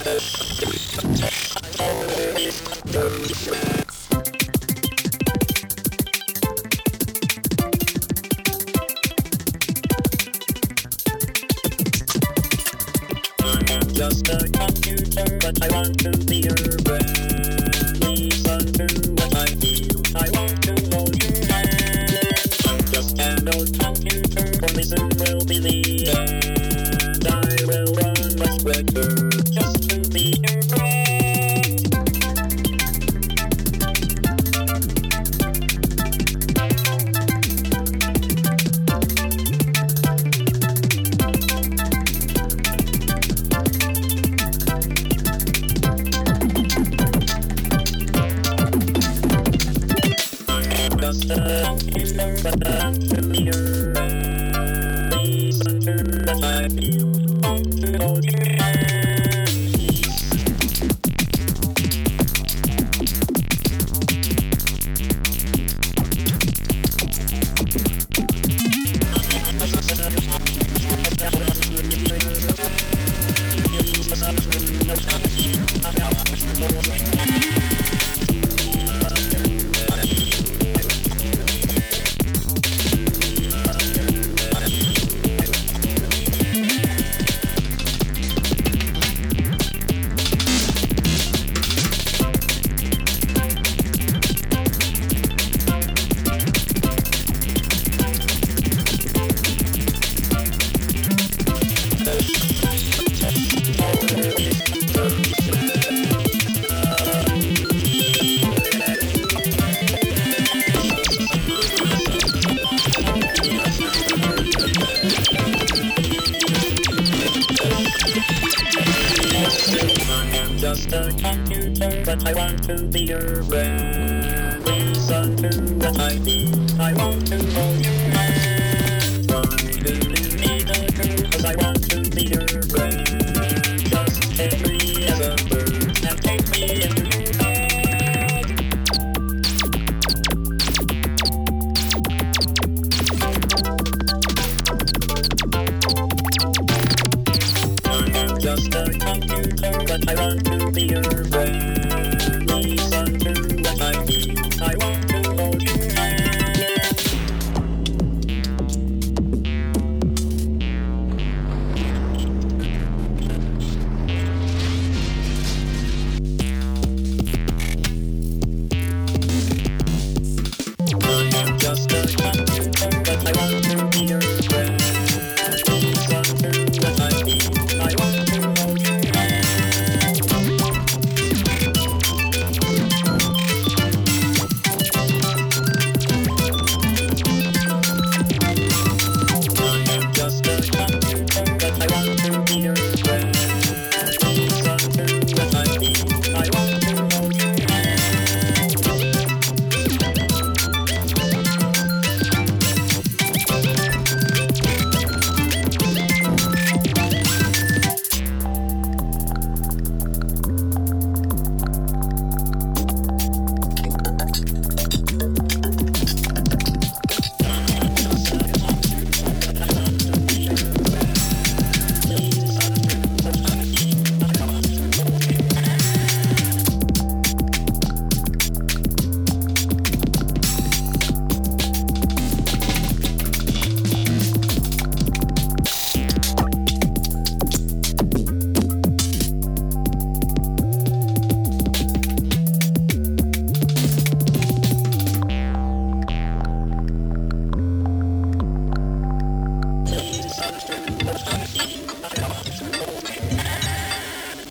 Just a computer, but I want to be your friend. Listen to what I feel, I want to hold your hand. I'm just an old computer, only soon will be the end. I will run much quicker, just to be your friend. Just a computer, but I'm familiar. Listen to what I feel. Want to hold your hand. Just a computer, but I want to be your friend. Listen to what I feel, I want to hold your hand. Why do you need a girl? 'Cause I want to be your friend. Just take me as a bird and take me into your bed. I'm just a computer, but I want to be your friend.